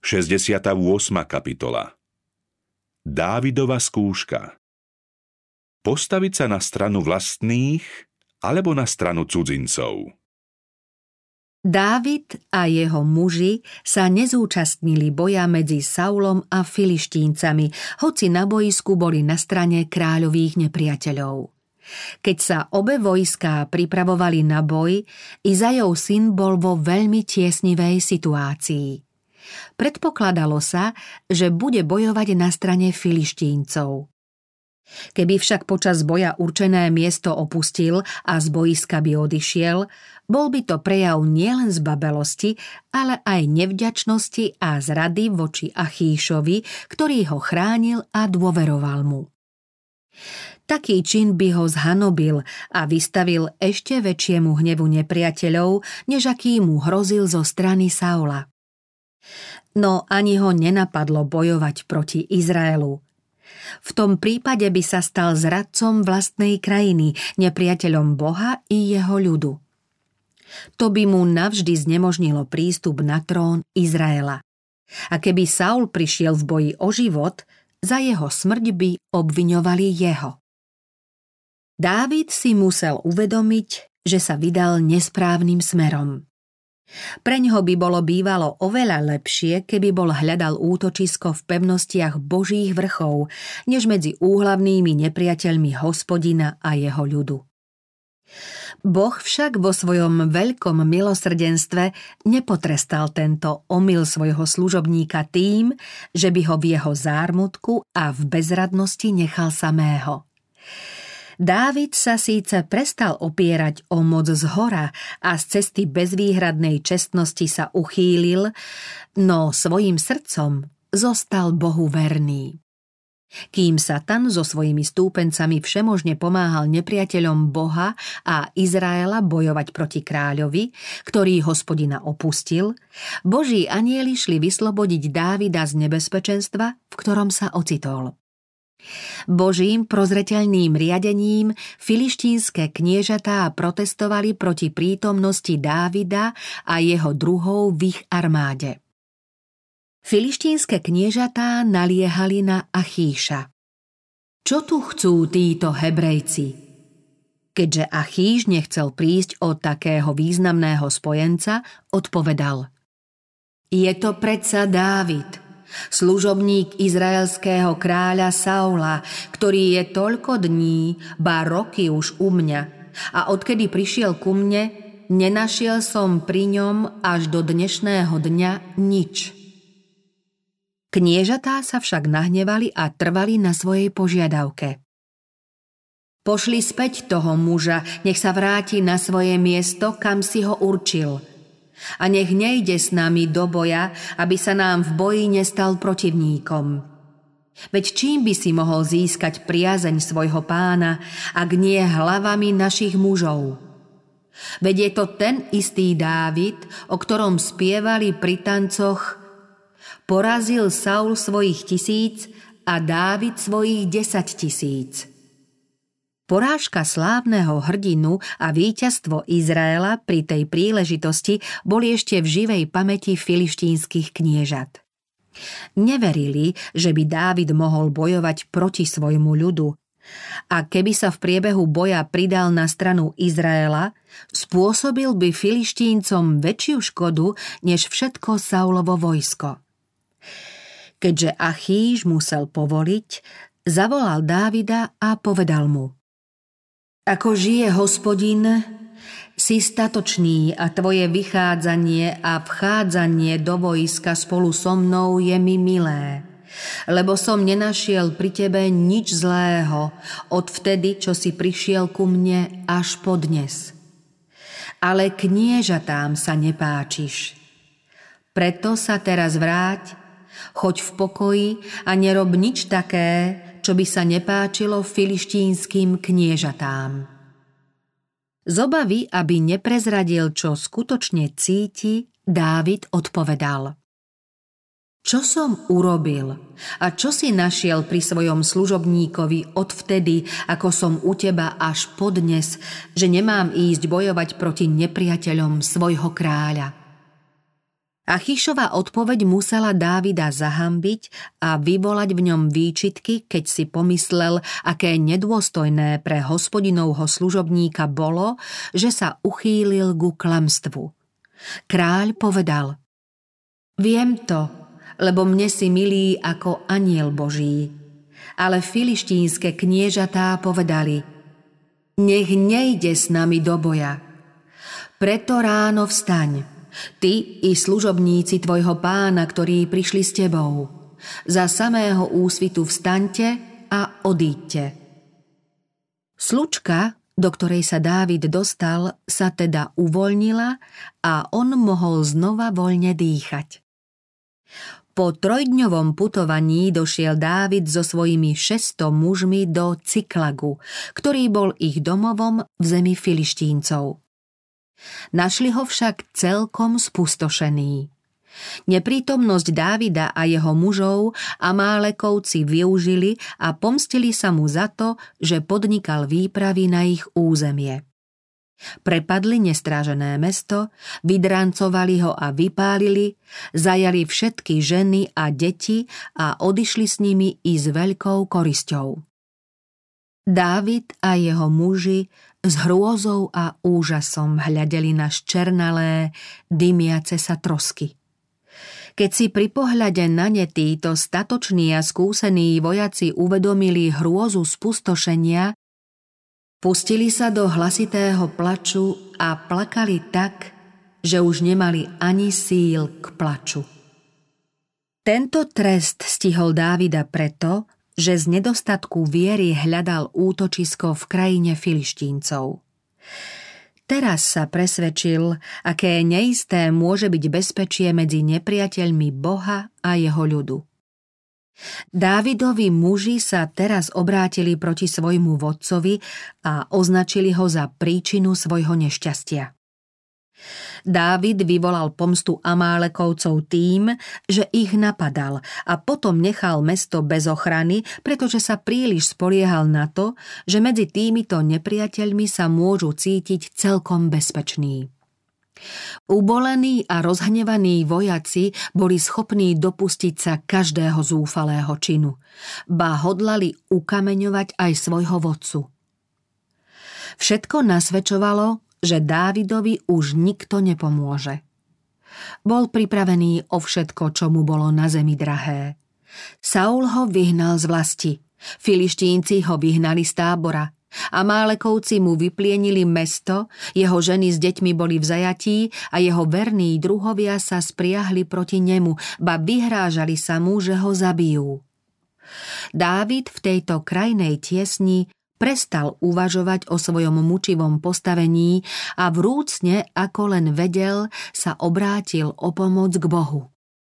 68. kapitola. Dávidova skúška. Postaviť sa na stranu vlastných alebo na stranu cudzincov. Dávid a jeho muži sa nezúčastnili boja medzi Saulom a Filištíncami, hoci na bojisku boli na strane kráľových nepriateľov. Keď sa obe vojská pripravovali na boj, Izajov syn bol vo veľmi tiesnivej situácii. Predpokladalo sa, že bude bojovať na strane Filištíncov. Keby však počas boja určené miesto opustil a z bojiska by odišiel, bol by to prejav nielen zbabelosti, ale aj nevďačnosti a zrady voči Achíšovi, ktorý ho chránil a dôveroval mu. Taký čin by ho zhanobil a vystavil ešte väčšiemu hnevu nepriateľov, než aký mu hrozil zo strany Saula. No ani ho nenapadlo bojovať proti Izraelu. V tom prípade by sa stal zradcom vlastnej krajiny, nepriateľom Boha i jeho ľudu. To by mu navždy znemožnilo prístup na trón Izraela. A keby Saul prišiel v boji o život, za jeho smrť by obviňovali jeho. Dávid si musel uvedomiť, že sa vydal nesprávnym smerom. Preňho by bolo bývalo oveľa lepšie, keby bol hľadal útočisko v pevnostiach Božích vrchov, než medzi úhlavnými nepriateľmi Hospodina a jeho ľudu. Boh však vo svojom veľkom milosrdenstve nepotrestal tento omyl svojho služobníka tým, že by ho v jeho zármutku a v bezradnosti nechal samého. Dávid sa síce prestal opierať o moc zhora a z cesty bezvýhradnej čestnosti sa uchýlil, no svojím srdcom zostal Bohu verný. Kým Satan so svojimi stúpencami všemožne pomáhal nepriateľom Boha a Izraela bojovať proti kráľovi, ktorý Hospodina opustil, Boží anjeli šli vyslobodiť Dávida z nebezpečenstva, v ktorom sa ocitol. Božím prozreteľným riadením filištínske kniežatá protestovali proti prítomnosti Dávida a jeho druhov v ich armáde. Filištínske kniežatá naliehali na Achíša. Čo tu chcú títo Hebrejci? Keďže Achíš nechcel prísť od takého významného spojenca, odpovedal: Je to predsa Dávid, služobník izraelského kráľa Saula, ktorý je toľko dní, ba roky už u mňa, a odkedy prišiel ku mne, nenašiel som pri ňom až do dnešného dňa nič. Kniežatá sa však nahnevali a trvali na svojej požiadavke. Pošli späť toho muža, nech sa vráti na svoje miesto, kam si ho určil. A nech nejde s nami do boja, aby sa nám v boji nestal protivníkom. Veď čím by si mohol získať priazeň svojho pána, ak nie hlavami našich mužov? Veď je to ten istý Dávid, o ktorom spievali pri tancoch: Porazil Saul svojich 1000 a Dávid svojich 10 000. Porážka slávneho hrdinu a víťazstvo Izraela pri tej príležitosti boli ešte v živej pamäti filištínskych kniežat. Neverili, že by Dávid mohol bojovať proti svojmu ľudu, a keby sa v priebehu boja pridal na stranu Izraela, spôsobil by Filištíncom väčšiu škodu než všetko Saulovo vojsko. Keďže Achíš musel povoliť, zavolal Dávida a povedal mu: Ako žije Hospodin, si statočný a tvoje vychádzanie a vchádzanie do vojska spolu so mnou je mi milé, lebo som nenašiel pri tebe nič zlého od vtedy, čo si prišiel ku mne až po dnes. Ale kniežatám sa nepáčiš. Preto sa teraz vráť, choď v pokoji a nerob nič také, čo by sa nepáčilo filištínskym kniežatám. Z obavy, aby neprezradil, čo skutočne cíti, Dávid odpovedal: Čo som urobil a čo si našiel pri svojom služobníkovi odvtedy, ako som u teba až po dnes, že nemám ísť bojovať proti nepriateľom svojho kráľa? Achišova odpoveď musela Dávida zahanbiť a vyvolať v ňom výčitky, keď si pomyslel, aké nedôstojné pre Hospodinovho služobníka bolo, že sa uchýlil ku klamstvu. Kráľ povedal: Viem to, lebo mne si milý ako anjel Boží. Ale filištínske kniežatá povedali: Nech nejde s nami do boja. Preto ráno vstaň, ty i služobníci tvojho pána, ktorí prišli s tebou. Za samého úsvitu vstaňte a odíďte. Slučka, do ktorej sa Dávid dostal, sa teda uvoľnila a on mohol znova voľne dýchať. Po 3-dňovom putovaní došiel Dávid so svojimi 600 mužmi do Ciklagu, ktorý bol ich domovom v zemi Filištíncov. Našli ho však celkom spustošený. Neprítomnosť Dávida a jeho mužov Amálekovci využili a pomstili sa mu za to, že podnikal výpravy na ich územie. Prepadli nestrážené mesto, vydrancovali ho a vypálili, zajali všetky ženy a deti a odišli s nimi i s veľkou korisťou. Dávid a jeho muži s hrôzou a úžasom hľadeli na ščernalé, dymiace sa trosky. Keď si pri pohľade na ne títo statoční a skúsení vojaci uvedomili hrôzu spustošenia, pustili sa do hlasitého plaču a plakali tak, že už nemali ani síl k plaču. Tento trest stihol Dávida preto, že z nedostatku viery hľadal útočisko v krajine Filištíncov. Teraz sa presvedčil, aké neisté môže byť bezpečie medzi nepriateľmi Boha a jeho ľudu. Dávidovi muži sa teraz obrátili proti svojmu vodcovi a označili ho za príčinu svojho nešťastia. Dávid vyvolal pomstu Amálekovcov tým, že ich napadal a potom nechal mesto bez ochrany, pretože sa príliš spoliehal na to, že medzi týmito nepriateľmi sa môžu cítiť celkom bezpeční. Ubolení a rozhnevaní vojaci boli schopní dopustiť sa každého zúfalého činu, ba hodlali ukameňovať aj svojho vodcu. Všetko nasvedčovalo, že Dávidovi už nikto nepomôže. Bol pripravený o všetko, čo mu bolo na zemi drahé. Saul ho vyhnal z vlasti, Filištínci ho vyhnali z tábora, Amálekovci mu vyplienili mesto, jeho ženy s deťmi boli v zajatí a jeho verní druhovia sa spriahli proti nemu, ba vyhrážali sa mu, že ho zabijú. Dávid v tejto krajnej tiesni prestal uvažovať o svojom mučivom postavení a vrúcne, ako len vedel, sa obrátil o pomoc k Bohu.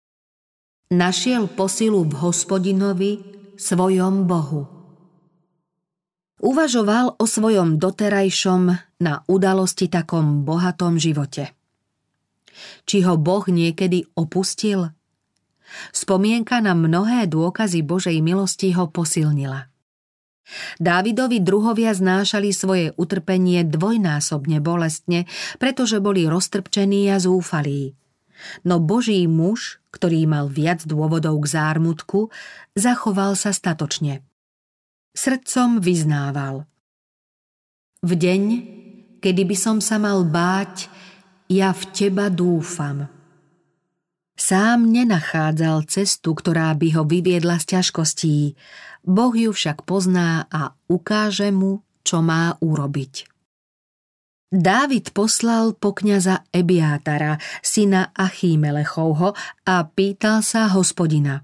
Našiel posilu v Hospodinovi, svojom Bohu. Uvažoval o svojom doterajšom na udalosti takom bohatom živote. Či ho Boh niekedy opustil? Spomienka na mnohé dôkazy Božej milosti ho posilnila. Dávidovi druhovia znášali svoje utrpenie dvojnásobne bolestne, pretože boli roztrpčení a zúfalí. No Boží muž, ktorý mal viac dôvodov k zármutku, zachoval sa statočne. Srdcom vyznával: V deň, kedy by som sa mal báť, ja v teba dúfam. Sám nenachádzal cestu, ktorá by ho vyviedla z ťažkostí. Boh ju však pozná a ukáže mu, čo má urobiť. Dávid poslal po kňaza Ebiátara, syna Achímelechovho, a pýtal sa Hospodina: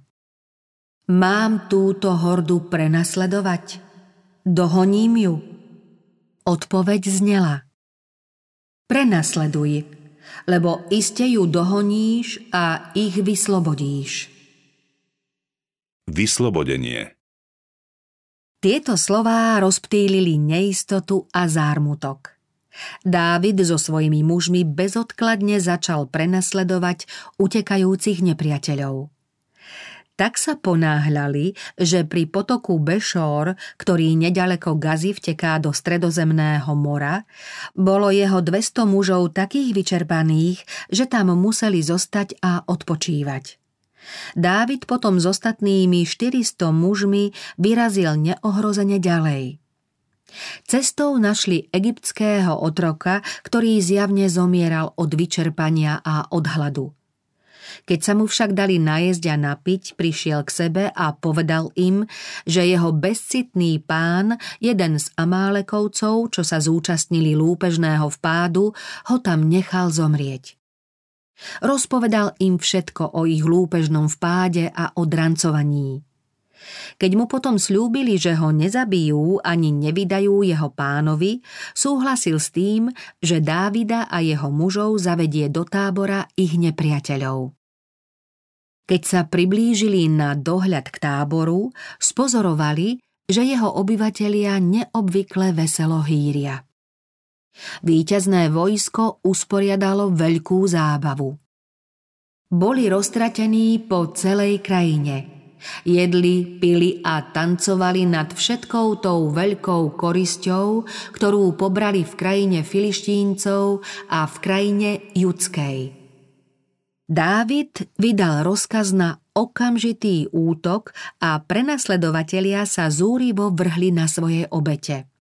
Mám túto hordu prenasledovať? Dohoním ju? Odpoveď znela: Prenasleduj, lebo iste ju dohoníš a ich vyslobodíš. Vyslobodenie. Tieto slová rozptýlili neistotu a zármutok. Dávid so svojimi mužmi bezodkladne začal prenasledovať utekajúcich nepriateľov. Tak sa ponáhľali, že pri potoku Bešor, ktorý neďaleko Gazy vteká do Stredozemného mora, bolo jeho 200 mužov takých vyčerpaných, že tam museli zostať a odpočívať. Dávid potom s ostatnými 400 mužmi vyrazil neohrozene ďalej. Cestou našli egyptského otroka, ktorý zjavne zomieral od vyčerpania a od hladu. Keď sa mu však dali najesť a napiť, prišiel k sebe a povedal im, že jeho bezcitný pán, jeden z Amálekovcov, čo sa zúčastnili lúpežného vpádu, ho tam nechal zomrieť. Rozpovedal im všetko o ich lúpežnom vpáde a o drancovaní. Keď mu potom sľúbili, že ho nezabijú ani nevydajú jeho pánovi, súhlasil s tým, že Dávida a jeho mužov zavedie do tábora ich nepriateľov. Keď sa priblížili na dohľad k táboru, spozorovali, že jeho obyvatelia neobvykle veselo hýria. Víťazné vojsko usporiadalo veľkú zábavu. Boli roztratení po celej krajine. Jedli, pili a tancovali nad všetkou tou veľkou korisťou, ktorú pobrali v krajine Filištíncov a v krajine Judskej. Dávid vydal rozkaz na okamžitý útok a prenasledovatelia sa zúrivo vrhli na svoje obete.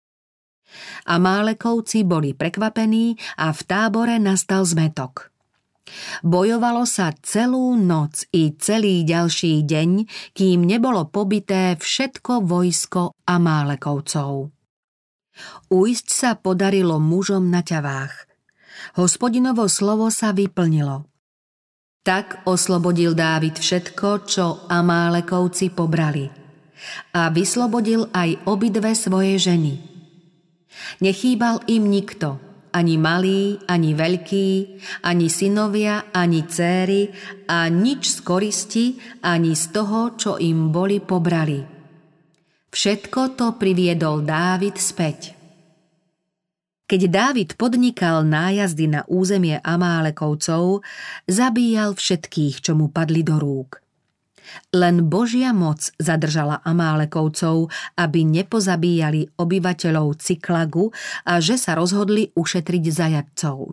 Amálekovci boli prekvapení a v tábore nastal zmätok. Bojovalo sa celú noc i celý ďalší deň, kým nebolo pobité všetko vojsko Amálekovcov. Ujsť sa podarilo mužom na ťavách. Hospodinovo slovo sa vyplnilo. Tak oslobodil Dávid všetko, čo Amálekovci pobrali. A vyslobodil aj obidve svoje ženy. Nechýbal im nikto, ani malý, ani veľký, ani synovia, ani céry, a nič z koristi, ani z toho, čo im boli pobrali. Všetko to priviedol Dávid späť. Keď Dávid podnikal nájazdy na územie Amálekovcov, zabíjal všetkých, čo mu padli do rúk. Len Božia moc zadržala Amálekovcov, aby nepozabíjali obyvateľov Ciklagu a že sa rozhodli ušetriť zajatcov.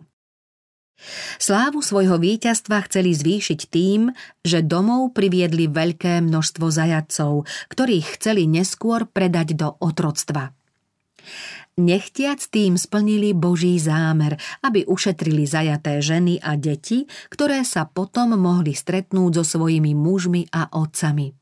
Slávu svojho víťazstva chceli zvýšiť tým, že domov priviedli veľké množstvo zajatcov, ktorých chceli neskôr predať do otroctva. Nechtiac tým splnili Boží zámer, aby ušetrili zajaté ženy a deti, ktoré sa potom mohli stretnúť so svojimi mužmi a otcami.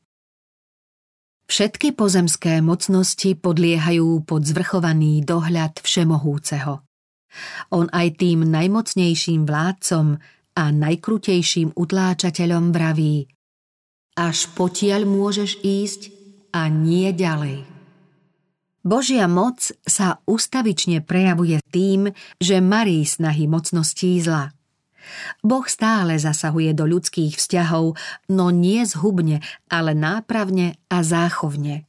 Všetky pozemské mocnosti podliehajú pod zvrchovaný dohľad Všemohúceho. On aj tým najmocnejším vládcom a najkrutejším utláčateľom vraví: až potiaľ môžeš ísť a nie ďalej. Božia moc sa ustavične prejavuje tým, že marí snahy mocností zla. Boh stále zasahuje do ľudských vzťahov, no nie zhubne, ale nápravne a záchovne.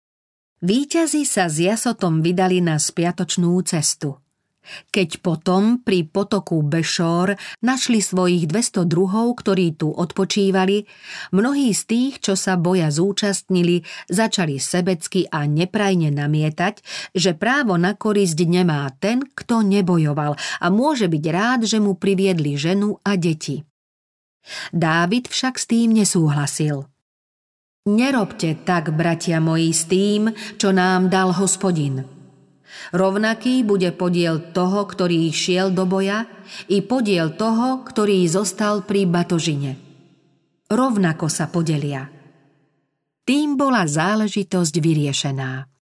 Víťazi sa s Jasotom vydali na spiatočnú cestu. Keď potom pri potoku Bešor našli svojich 200 druhov, ktorí tu odpočívali, mnohí z tých, čo sa boja zúčastnili, začali sebecky a neprajne namietať, že právo na korisť nemá ten, kto nebojoval, a môže byť rád, že mu priviedli ženu a deti. Dávid však s tým nesúhlasil. Nerobte tak, bratia moji, s tým, čo nám dal Hospodin. Rovnaký bude podiel toho, ktorý šiel do boja, i podiel toho, ktorý zostal pri batožine. Rovnako sa podelia. Tým bola záležitosť vyriešená.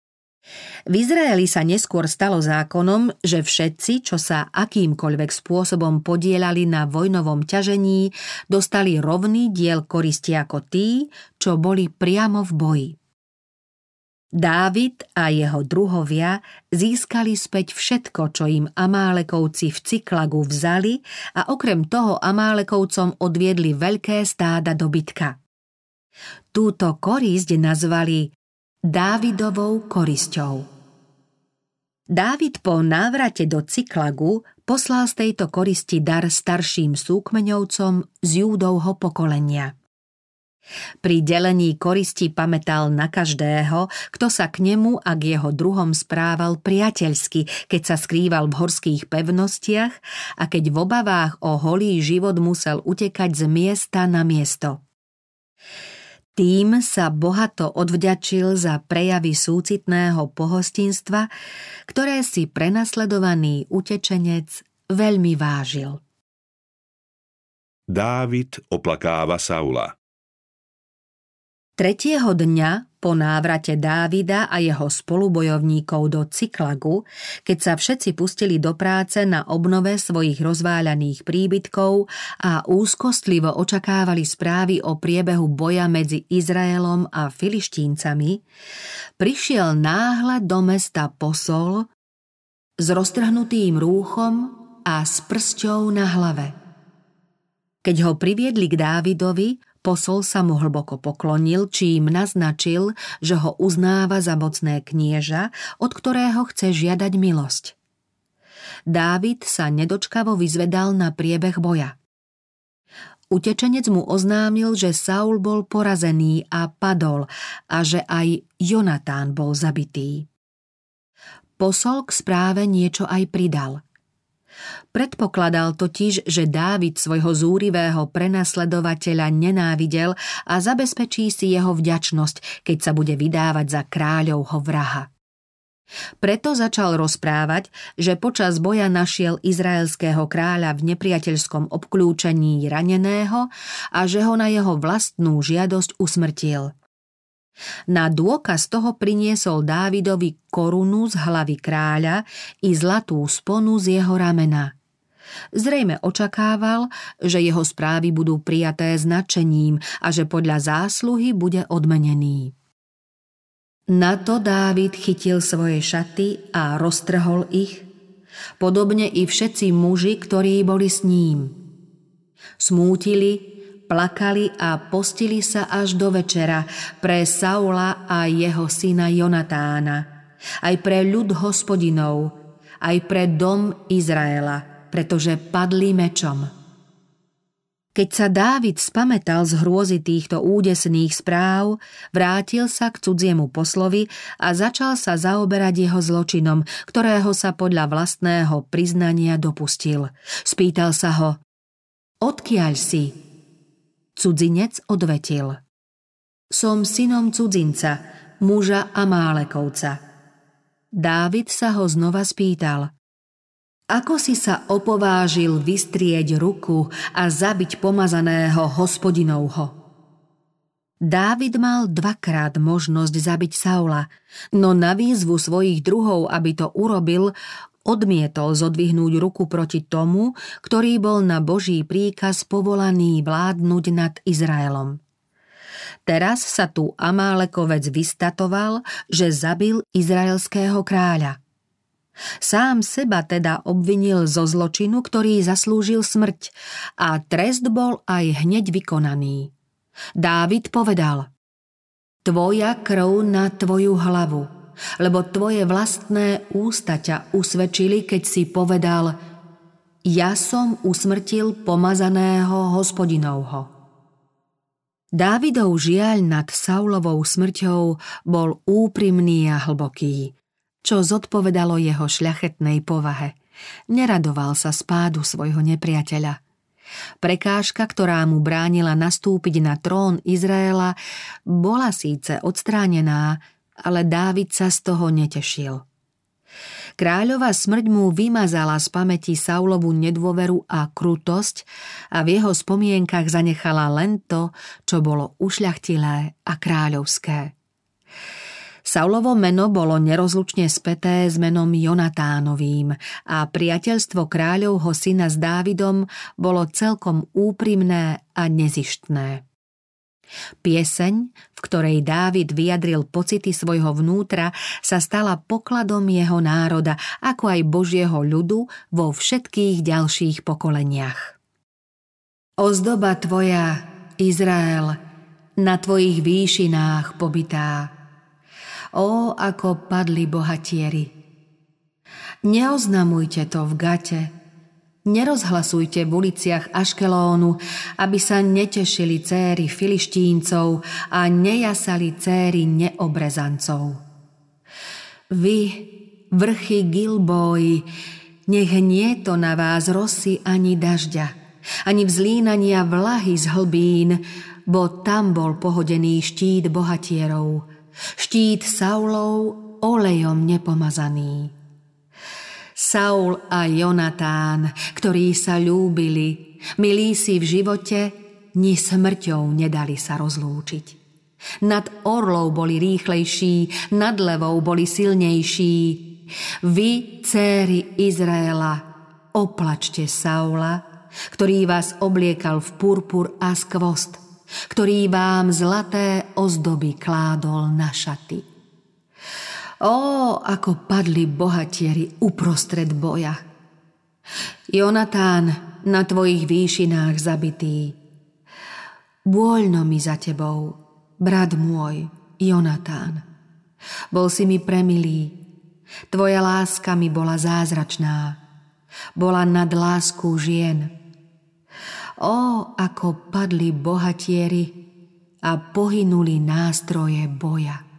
V Izraeli sa neskôr stalo zákonom, že všetci, čo sa akýmkoľvek spôsobom podielali na vojnovom ťažení, dostali rovný diel koristi ako tí, čo boli priamo v boji. Dávid a jeho druhovia získali späť všetko, čo im Amálekovci v Ciklagu vzali, a okrem toho Amálekovcom odviedli veľké stáda dobytka. Túto korisť nazvali Dávidovou korisťou. Dávid po návrate do Ciklagu poslal z tejto koristi dar starším súkmeňovcom z Júdovho pokolenia. Pri delení koristi pamätal na každého, kto sa k nemu a k jeho druhom správal priateľsky, keď sa skrýval v horských pevnostiach a keď v obavách o holý život musel utekať z miesta na miesto. Tým sa bohato odvďačil za prejavy súcitného pohostinstva, ktoré si prenasledovaný utečenec veľmi vážil. Dávid oplakáva Saula. Tretieho dňa po návrate Dávida a jeho spolubojovníkov do Ciklagu, keď sa všetci pustili do práce na obnove svojich rozváľaných príbytkov a úzkostlivo očakávali správy o priebehu boja medzi Izraelom a Filištíncami, prišiel náhle do mesta posol s roztrhnutým rúchom a s prsťou na hlave. Keď ho priviedli k Dávidovi, posol sa mu hlboko poklonil, čím naznačil, že ho uznáva za mocné knieža, od ktorého chce žiadať milosť. Dávid sa nedočkavo vyzvedal na priebeh boja. Utečenec mu oznámil, že Saul bol porazený a padol a že aj Jonatán bol zabitý. Posol k správe niečo aj pridal. Predpokladal totiž, že Dávid svojho zúrivého prenasledovateľa nenávidel a zabezpečí si jeho vďačnosť, keď sa bude vydávať za kráľovho vraha. Preto začal rozprávať, že počas boja našiel izraelského kráľa v nepriateľskom obklúčení raneného a že ho na jeho vlastnú žiadosť usmrtil. Na dôkaz toho priniesol Dávidovi korunu z hlavy kráľa i zlatú sponu z jeho ramena. Zrejme očakával, že jeho správy budú prijaté s nadšením a že podľa zásluhy bude odmenený. Na to Dávid chytil svoje šaty a roztrhol ich, podobne i všetci muži, ktorí boli s ním. Smútili, plakali a postili sa až do večera pre Saula a jeho syna Jonatána, aj pre ľud Hospodinov, aj pre dom Izraela, pretože padli mečom. Keď sa Dávid spamätal z hrôzy týchto údesných správ, vrátil sa k cudziemu poslovi a začal sa zaoberať jeho zločinom, ktorého sa podľa vlastného priznania dopustil. Spýtal sa ho: Odkiaľ si? Cudzinec odvetil: Som synom cudzinca, muža Amálekovca. Dávid sa ho znova spýtal: Ako si sa opovážil vystrieť ruku a zabiť pomazaného Hospodinovho? Dávid mal dvakrát možnosť zabiť Saula, no na výzvu svojich druhov, aby to urobil, odmietol zodvihnúť ruku proti tomu, ktorý bol na Boží príkaz povolaný vládnuť nad Izraelom. Teraz sa tu Amálekovec vystatoval, že zabil izraelského kráľa. Sám seba teda obvinil zo zločinu, ktorý zaslúžil smrť, a trest bol aj hneď vykonaný. Dávid povedal: Tvoja krv na tvoju hlavu, lebo tvoje vlastné ústa ťa usvedčili, keď si povedal: Ja som usmrtil pomazaného Hospodinovho. Dávidov žiaľ nad Saulovou smrťou bol úprimný a hlboký, čo zodpovedalo jeho šľachetnej povahe. Neradoval sa spádu svojho nepriateľa. Prekážka, ktorá mu bránila nastúpiť na trón Izraela, bola síce odstránená, ale Dávid sa z toho netešil. Kráľova smrť mu vymazala z pamäti Saulovu nedôveru a krutosť a v jeho spomienkach zanechala len to, čo bolo ušľachtilé a kráľovské. Saulovo meno bolo nerozlučne späté s menom Jonatánovým a priateľstvo kráľovho syna s Dávidom bolo celkom úprimné a nezištné. Pieseň, v ktorej Dávid vyjadril pocity svojho vnútra, sa stala pokladom jeho národa, ako aj Božieho ľudu vo všetkých ďalších pokoleniach. Ozdoba tvoja, Izrael, na tvojich výšinách pobytá. Ó, ako padli bohatieri. Neoznamujte to v Gate, Nerozhlasujte v uliciach Aškelónu, aby sa netešili céry Filištíncov a nejasali céry neobrezancov. Vy, vrchy Gilboji, nech nie to na vás rosy ani dažďa, ani vzlínania vlahy z hlbín, bo tam bol pohodený štít bohatierov, štít Saulov olejom nepomazaný. Saul a Jonatán, ktorí sa ľúbili, milí si v živote, ni smrťou nedali sa rozlúčiť. Nad orlov boli rýchlejší, nad levou boli silnejší. Vy, céry Izraela, oplačte Saula, ktorý vás obliekal v purpur a skvost, ktorý vám zlaté ozdoby kládol na šaty. Ó, ako padli bohatieri uprostred boja. Jonatán, na tvojich výšinách zabitý. Bôľno mi za tebou, brat môj, Jonatán. Bol si mi premilý, tvoja láska mi bola zázračná, bola nad lásku žien. Ó, ako padli bohatieri a pohynuli nástroje boja.